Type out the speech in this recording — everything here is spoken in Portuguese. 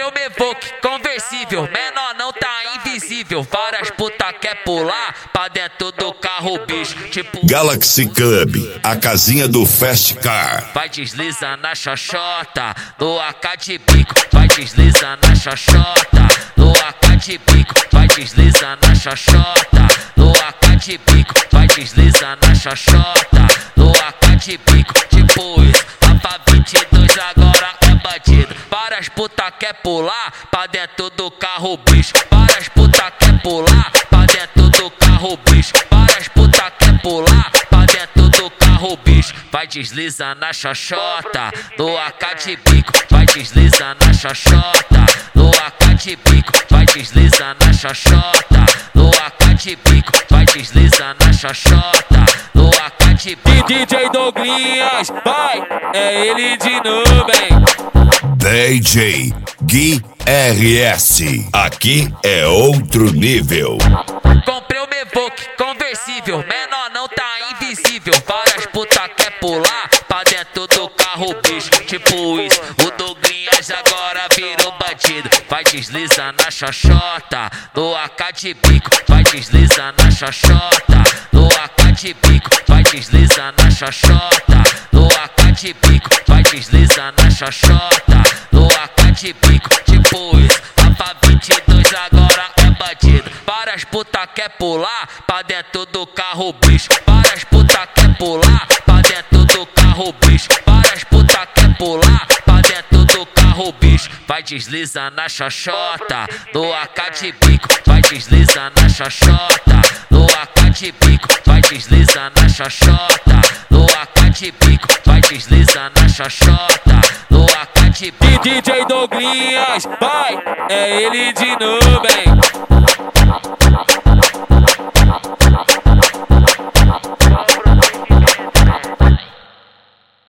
Comprei um Evoque conversível, menor não tá invisível. Várias puta quer pular pra dentro do carro, bicho. Tipo Galaxy Club, a casinha do Fast Car. vai deslizar na xoxota, no AK de bico. Vai deslizar na xoxota, no AK de bico. Vai deslizar na xoxota, no AK de bico. Vai deslizar na xoxota, no AK de bico. Tipo isso, Rafa 22 agora é bandido. Várias puta quer pular pra dentro do carro, bicho. Várias puta quer pular pra dentro do carro, bicho. Várias puta quer pular pra dentro do carro, bicho. Vai deslizar na xoxota, no AK de bico. Vai deslizar na xoxota, no AK de bico. Vai deslizar na xoxota, no AK de bico. Vai deslizar na xoxota, no AK de bico. DJ Douglinhas, vai, é ele de novo, hein? DJ Gui RS, aqui é outro nível. Comprei um Evoque conversível, menor não tá invisível. Várias puta quer pular pra dentro do carro, bicho. Tipo isso, o Douglinhas agora virou bandido. Vai deslizar na xoxota, no AK de bico. Vai deslizar na xoxota, no AK de bico. Vai deslizar na xoxota, no AK de bico. Vai deslizar na xoxota, no AK de bico. Tipo isso, Rafa 22 agora é bandido. Várias puta quer pular pra dentro do carro, bicho. Várias puta quer pular pra dentro do carro, bicho. Várias puta quer pular pra dentro do carro, bicho. Vai deslizar na xoxota, no AK de bico. Vai deslizar na xoxota, no AK de bico. Vai deslizar na xoxota, no AK de bico. Vai deslizar na xoxota, no AK de bico. DJ Douglinhas, vai, é ele de novo, hein?